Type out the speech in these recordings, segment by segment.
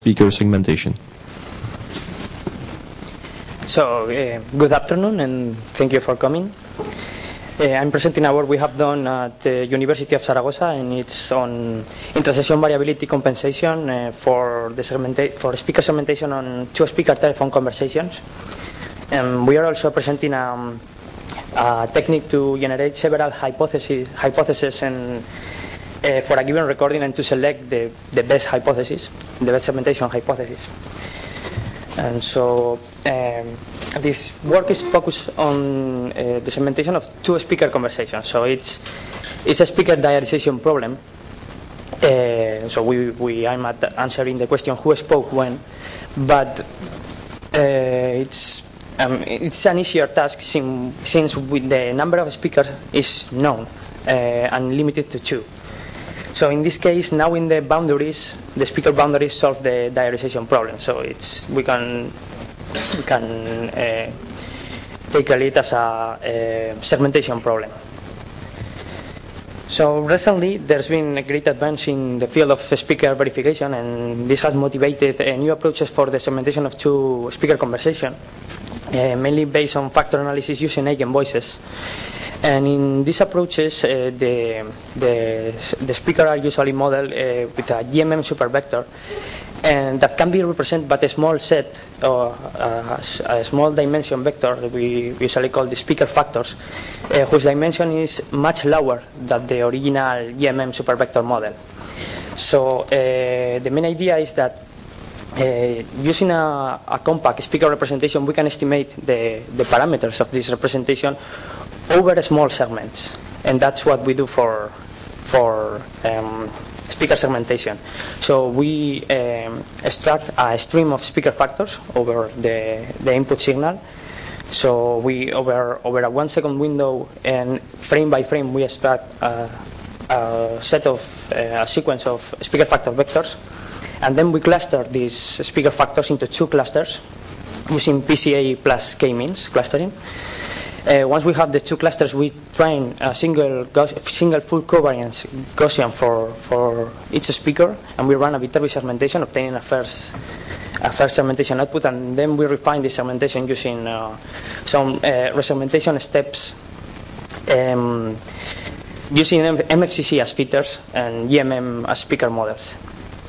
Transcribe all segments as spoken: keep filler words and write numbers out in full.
speaker segmentation. So, uh, good afternoon and thank you for coming. Uh, I'm presenting a work we have done at the University of Zaragoza, and it's on intersession variability compensation uh, for the segmenta for speaker segmentation on two-speaker telephone conversations. And we are also presenting um, a technique to generate several hypotheses, hypotheses and uh, for a given recording, and to select the, the best hypothesis, the best segmentation hypothesis. And so um, this work is focused on uh, the segmentation of two-speaker conversations. So it's it's a speaker diarization problem. Uh, so we, we I'm at answering the question who spoke when, but uh, it's um, it's an easier task since, since with the number of speakers is known uh, and limited to two. So in this case, now in the boundaries, the speaker boundaries solve the diarization problem. So it's we can we can uh, take it as a, a segmentation problem. So recently, there's been a great advance in the field of speaker verification, and this has motivated uh, new approaches for the segmentation of two-speaker conversation, uh, mainly based on factor analysis using eigenvoices. And in these approaches, uh, the, the, the speaker are usually modeled uh, with a G M M supervector, and that can be represented by a small set, or uh, a small dimension vector that we usually call the speaker factors, uh, whose dimension is much lower than the original G M M supervector model. So uh, the main idea is that uh, using a, a compact speaker representation, we can estimate the, the parameters of this representation over small segments, and that's what we do for for um, speaker segmentation. So we um, extract a stream of speaker factors over the, the input signal. So we over over a one second window, and frame by frame we extract a, a set of uh, a sequence of speaker factor vectors, and then we cluster these speaker factors into two clusters using P C A plus k-means clustering. Uh, once we have the two clusters, we train a single single full covariance Gaussian for for each speaker, and we run a Viterbi segmentation, obtaining a first a first segmentation output, and then we refine the segmentation using uh, some uh, resegmentation steps, um, using M F C C as filters and G M M as speaker models.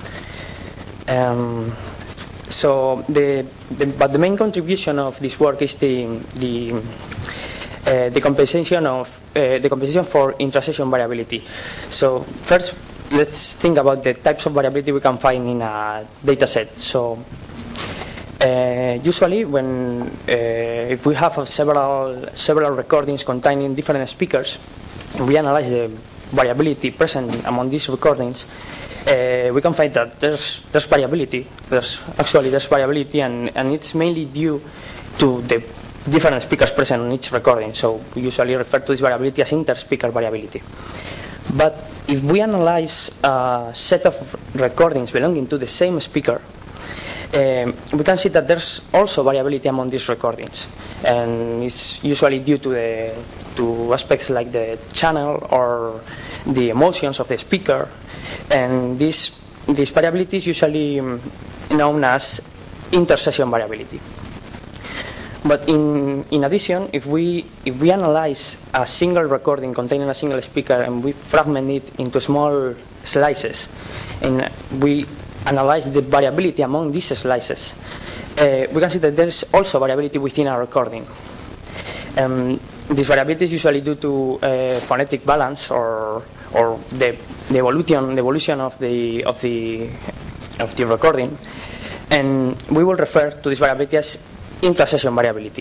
Um, so the, the but the main contribution of this work is the the Uh, the compensation of uh, the compensation for intrasession variability. So first, let's think about the types of variability we can find in a data set. So uh, usually, when uh, if we have several several recordings containing different speakers, and we analyze the variability present among these recordings, uh, we can find that there's there's variability. There's actually there's variability, and and it's mainly due to the different speakers present on each recording. So we usually refer to this variability as inter-speaker variability. But if we analyze a set of recordings belonging to the same speaker, um, we can see that there's also variability among these recordings, and it's usually due to the to aspects like the channel or the emotions of the speaker, and this this variability is usually known as intersession variability. But in, in addition, if we if we analyze a single recording containing a single speaker and we fragment it into small slices, and we analyze the variability among these slices, uh, we can see that there is also variability within a recording. Um, this variability is usually due to uh, phonetic balance or or the, the evolution the evolution of the of the of the recording, and we will refer to this variability as intrasession variability.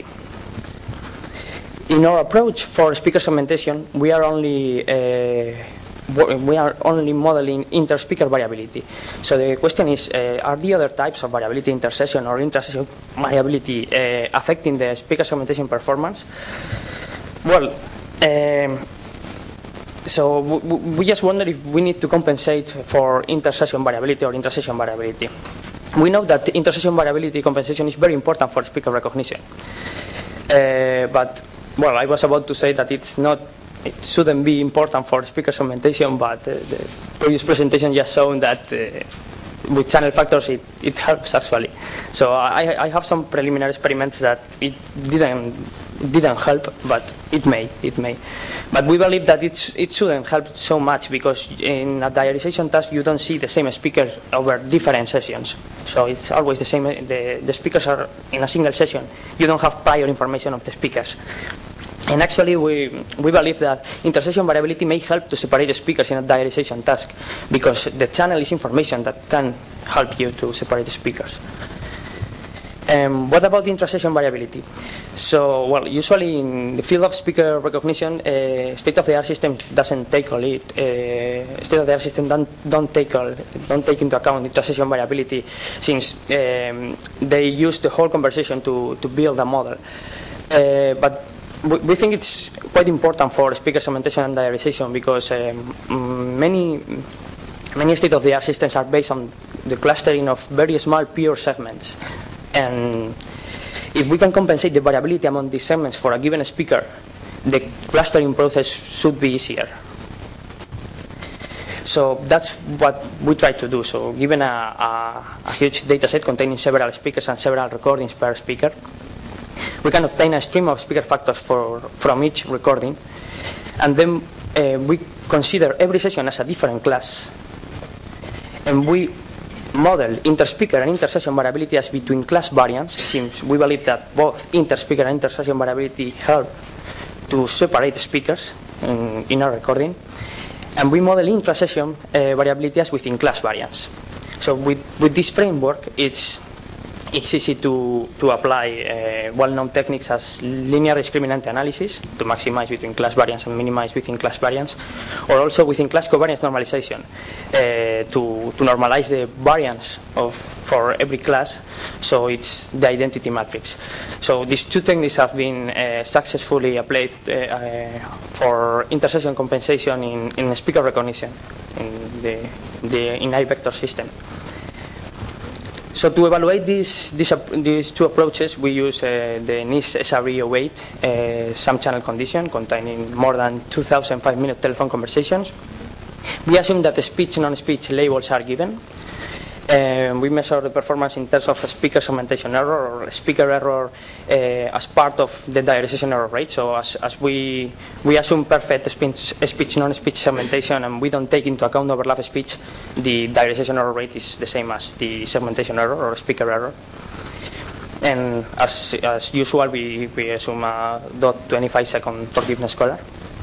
In our approach for speaker segmentation, we are only uh, we are only modeling inter-speaker variability. So the question is, uh, are the other types of variability, intersession or intrasession variability, uh, affecting the speaker segmentation performance? Well, um, so we just wonder if we need to compensate for intersession variability or intrasession variability. We know that intersession variability compensation is very important for speaker recognition. Uh, but, well, I was about to say that it's not, it shouldn't be important for speaker segmentation, but uh, the previous presentation just shown that uh, with channel factors, it, it helps actually. So I, I have some preliminary experiments that it didn't it didn't help, but it may, it may. But we believe that it's, it shouldn't help so much because in a diarization task you don't see the same speaker over different sessions. So it's always the same, the, the speakers are in a single session. You don't have prior information of the speakers. And actually, we, we believe that intersession variability may help to separate the speakers in a diarization task because the channel is information that can help you to separate the speakers. Um, what about intrasession variability? So, well, usually in the field of speaker recognition, uh, state-of-the-art system doesn't tackle it. Uh, state-of-the-art system don't don't tackle don't take into account intrasession variability, since um, they use the whole conversation to to build a model. Uh, but we think it's quite important for speaker segmentation and diarization because um, many many state-of-the-art systems are based on the clustering of very small pure segments. And if we can compensate the variability among these segments for a given speaker, the clustering process should be easier. So that's what we try to do. So given a, a, a huge data set containing several speakers and several recordings per speaker, we can obtain a stream of speaker factors for, from each recording, and then uh, we consider every session as a different class, and we model interspeaker and intersession variability as between class variance, since we believe that both interspeaker and intersession variability help to separate speakers in, in our recording, and we model intrasession uh, variability as within class variance. So with, with this framework, it's It's easy to, to apply uh, well-known techniques as linear discriminant analysis to maximize between class variance and minimize within class variance, or also within class covariance normalization uh, to, to normalize the variance of for every class, so it's the identity matrix. So these two techniques have been uh, successfully applied uh, uh, for intersession compensation in, in speaker recognition in the, the in I-vector system. So to evaluate these, these, these two approaches, we use uh, the NIST S R E zero eight uh, sum channel condition containing more than two thousand five-minute telephone conversations. We assume that the speech and non-speech labels are given. Uh, we measure the performance in terms of speaker segmentation error or speaker error uh, as part of the diarization error rate. So as, as we, we assume perfect speech, speech non-speech segmentation and we don't take into account overlap speech, the diarization error rate is the same as the segmentation error or speaker error. And as, as usual, we, we assume a dot twenty-five second forgiveness color.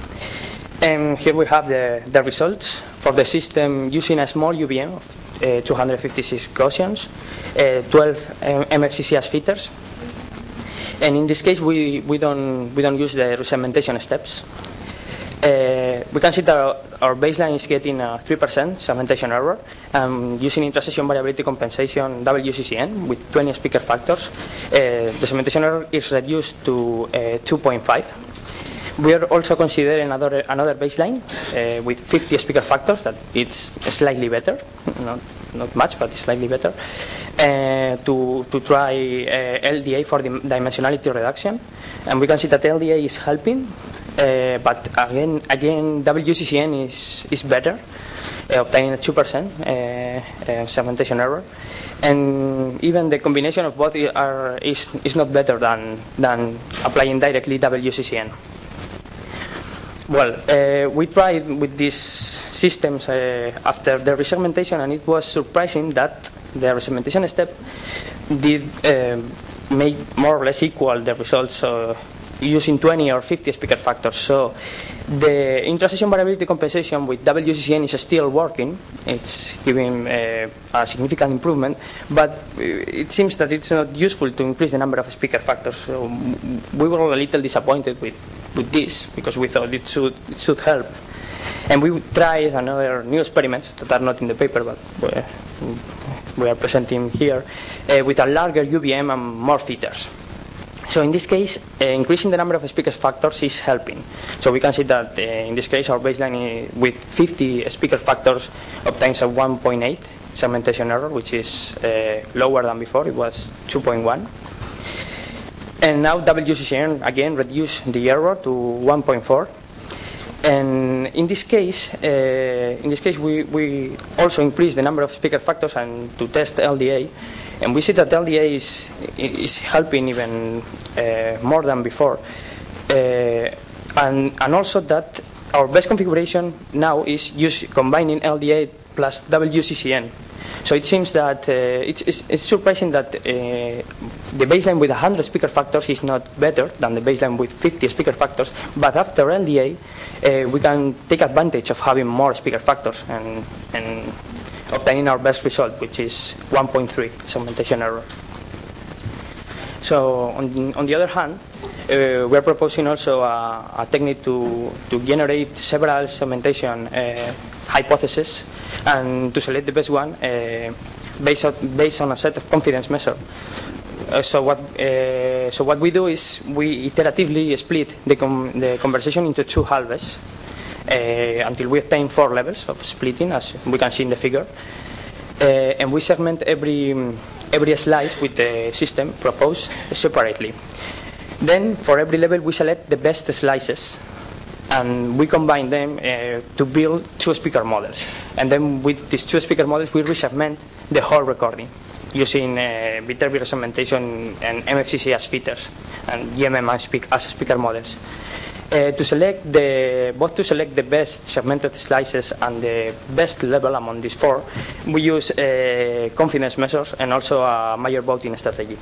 And here we have the, the results for the system using a small U V M of uh, two hundred fifty-six Gaussians, uh, twelve M F C C as filters. And in this case, we, we, don't, we don't use the resegmentation steps. Uh, we can see that our, our baseline is getting a three percent segmentation error. Um, using intrasession variability compensation W C C N with twenty speaker factors, uh, the segmentation error is reduced to uh, two point five. We are also considering another, another baseline uh, with fifty speaker factors that it's slightly better, not, not much, but it's slightly better, uh, to, to try uh, L D A for the dimensionality reduction. And we can see that L D A is helping, uh, but again, again W C C N is, is better, uh, obtaining a two percent uh, uh, segmentation error. And even the combination of both are, is, is not better than, than applying directly W C C N. Well, uh, we tried with these systems uh, after the resegmentation, and it was surprising that the resegmentation step did uh, make more or less equal the results uh, using twenty or fifty speaker factors. So the intrasession variability compensation with W C C N is still working. It's giving uh, a significant improvement, but it seems that it's not useful to increase the number of speaker factors. So we were a little disappointed with, with this because we thought it should, it should help. And we tried another new experiments that are not in the paper, but we are presenting here, uh, with a larger U V M and more filters. So in this case, uh, increasing the number of speaker factors is helping. So we can see that uh, in this case, our baseline is, with fifty speaker factors obtains a one point eight segmentation error, which is uh, lower than before. It was two point one. And now W C C N again reduced the error to one point four. And in this case, uh, in this case, we, we also increase the number of speaker factors and to test L D A, and we see that L D A is is helping even uh, more than before, uh, and and also that our best configuration now is use combining L D A plus W C C N. So it seems that uh, it's, it's, it's surprising that uh, the baseline with one hundred speaker factors is not better than the baseline with fifty speaker factors, but after L D A, uh, we can take advantage of having more speaker factors and, and obtaining our best result, which is one point three segmentation error. So on, on the other hand, uh, we are proposing also a, a technique to, to generate several segmentation uh, hypotheses and to select the best one uh, based, on, based on a set of confidence measures. Uh, so what uh, so what we do is we iteratively split the, com the conversation into two halves uh, until we obtain four levels of splitting, as we can see in the figure, uh, and we segment every every slice with the system proposed separately. Then for every level we select the best slices, and we combine them uh, to build two speaker models. And then with these two speaker models, we resegment the whole recording using uh, Viterbi resegmentation and M F C C as filters and G M M as, speak as speaker models. Uh, to select the, both to select the best segmented slices and the best level among these four, we use uh, confidence measures and also a major voting strategy.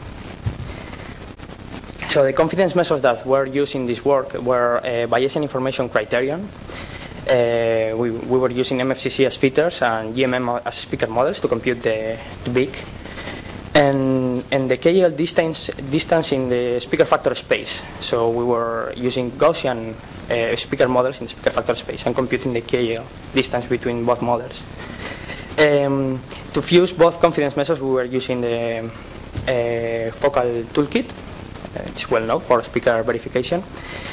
So the confidence measures that were used in this work were uh, Bayesian information criterion. Uh, we, we were using M F C C as filters and G M M as speaker models to compute the, the B I C. And, and the K L distance, distance in the speaker factor space. So we were using Gaussian uh, speaker models in the speaker factor space and computing the K L distance between both models. Um, to fuse both confidence measures, we were using the uh, focal toolkit. It's well known for speaker verification.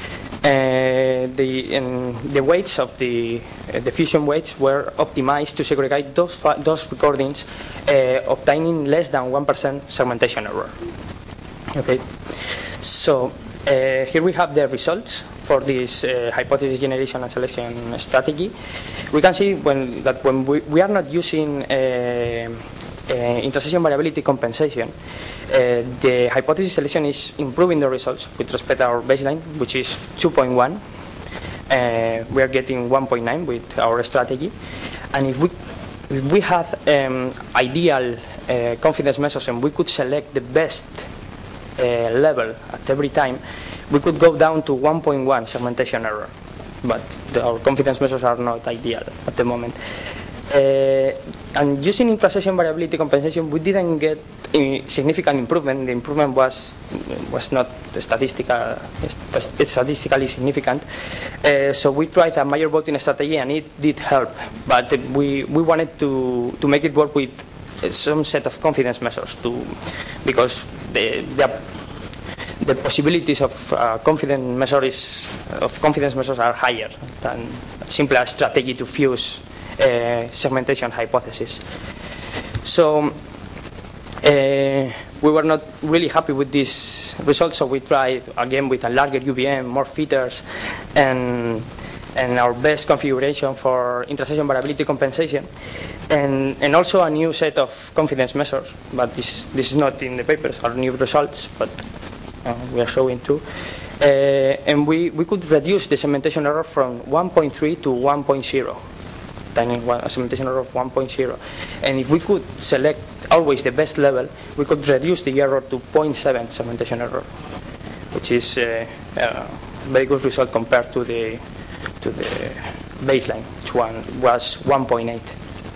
Uh, the, in the weights of the, uh, the fusion weights were optimized to segregate those, those recordings, uh, obtaining less than one percent segmentation error. Okay, so uh, here we have the results for this uh, hypothesis generation and selection strategy. We can see when, that when we, we are not using uh, Uh, intersession variability compensation, uh, the hypothesis selection is improving the results with respect to our baseline, which is two point one. Uh, we are getting one point nine with our strategy. And if we, if we have um, ideal uh, confidence measures and we could select the best uh, level at every time, we could go down to one point one segmentation error. But the, our confidence measures are not ideal at the moment. Uh, and using intrasession variability compensation, we didn't get a significant improvement. The improvement was was not statistical, statistically significant. Uh, so we tried a major voting strategy, and it did help. But we we wanted to to make it work with some set of confidence measures, to because the the, the possibilities of uh, confidence measures of confidence measures are higher than simply a strategy to fuse Uh, segmentation hypothesis. So uh, we were not really happy with these results, so we tried again with a larger U V M, more filters, and and our best configuration for intersession variability compensation, and and also a new set of confidence measures. But this this is not in the papers, our new results, but uh, we are showing too. Uh, and we we could reduce the segmentation error from one point three to one point zero. Obtaining one, a segmentation error of one point zero. And if we could select always the best level, we could reduce the error to zero point seven segmentation error, which is uh, a very good result compared to the to the baseline, which one was one point eight.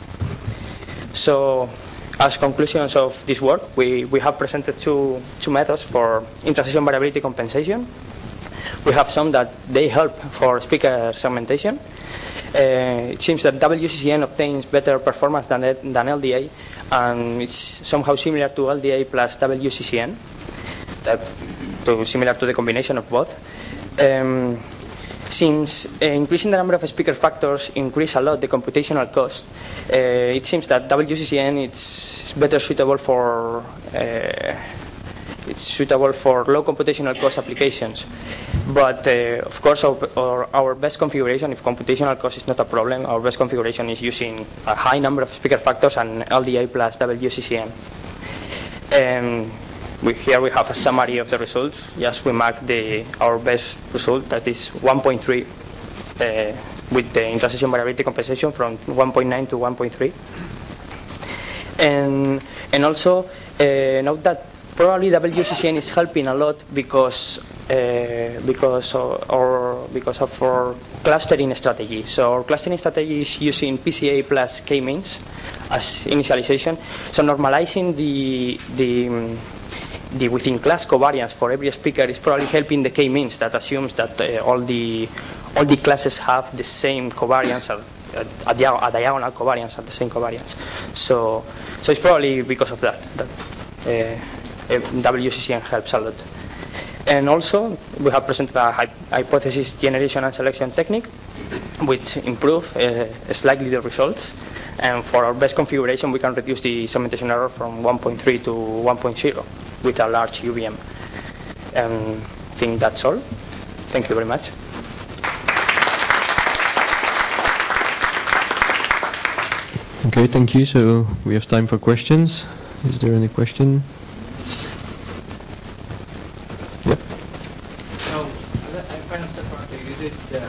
So, as conclusions of this work, we, we have presented two, two methods for intersession variability compensation. We have some that they help for speaker segmentation. Uh, it seems that W C C N obtains better performance than, than L D A, and it's somehow similar to L D A plus W C C N, that, to, similar to the combination of both. Um, since uh, increasing the number of speaker factors increase a lot the computational cost, uh, it seems that W C C N is better suitable for uh, it's suitable for low computational cost applications. But uh, of course, our, our, our best configuration, if computational cost is not a problem, our best configuration is using a high number of speaker factors and L D A plus W C C M. Um, we, here we have a summary of the results. Yes, we mark the our best result, that is one point three, uh, with the intra-session variability compensation from one point nine to one point three. And, and also, uh, note that probably W C C M is helping a lot because uh, because of, or because of our clustering strategy. So our clustering strategy is using P C A plus K-means as initialization. So normalizing the the um, the within class covariance for every speaker is probably helping the K-means that assumes that uh, all the all the classes have the same covariance, or a, a diagonal covariance at the same covariance. So so it's probably because of that that. Uh, W C C M helps a lot. And also, we have presented a hypothesis generation and selection technique, which improve uh, slightly the results. And for our best configuration, we can reduce the segmentation error from one point three to one point zero with a large U V M. And I think that's all. Thank you very much. Okay, thank you. So we have time for questions. Is there any question? Yep. So, if I understand correctly, you did the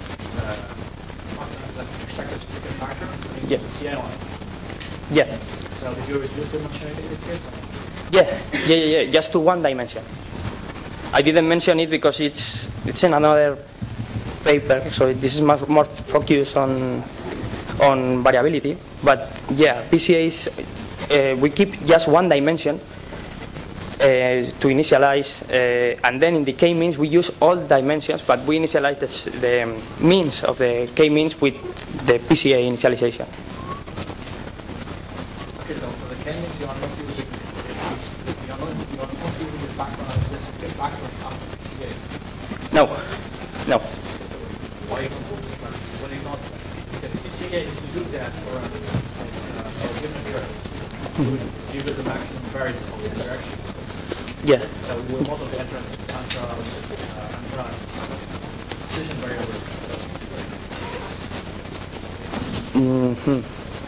extracted speaker factor in yeah. C L I. Yeah. So, did you reduce the dimensionality in this case? Yeah, yeah, yeah, yeah, just to one dimension. I didn't mention it because it's it's in another paper, so this is much more focused on on variability. But yeah, P C As, uh, we keep just one dimension uh, to initialize, uh, and then in the K-means we use all dimensions, but we initialize the, the means of the K-means with the P C A initialization. Okay, so for the K-means you are not using you are not, you are not using the background the background after P C A. No, no. Why you why you not? Because P C A, if you do that for a, uh, for a given curve, you would give it the maximum variance of the direction. Yeah. So we will model the entrance intra uh, intra decision variable. Mm-hmm.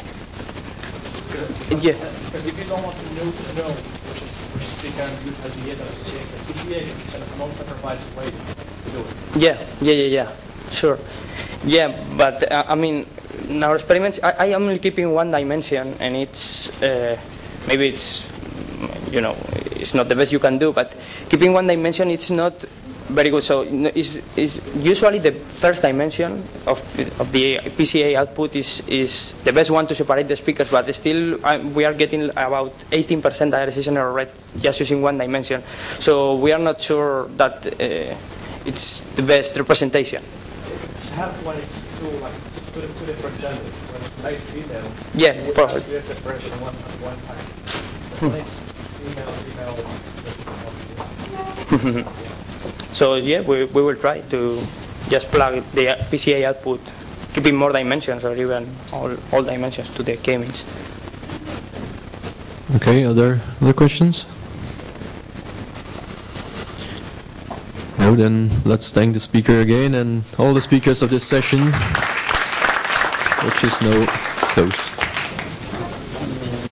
Yeah. Because if you don't want to know, to know which, which speaker you as the data P C A, P C A is a non-sacrifice way to do it. Yeah, yeah, yeah, yeah. Sure. Yeah, but uh, I mean, in our experiments, I, I am only keeping one dimension, and it's uh, maybe it's you know it's not the best you can do, but keeping one dimension it's not very good. So is is usually the first dimension of of the P C A output is is the best one to separate the speakers, but still uh, we are getting about eighteen percent diarization error rate just using one dimension. So we are not sure that uh, it's the best representation. It's helpful when it's two like two, two different genders. When it's male female, Yeah, you would probably. have clear separation one one time. But when it's female female, it's different. So yeah, we, we will try to just plug the P C A output, keeping more dimensions or even all, all dimensions to the K-means. Okay, other other questions? No, then let's thank the speaker again and all the speakers of this session, which is now closed.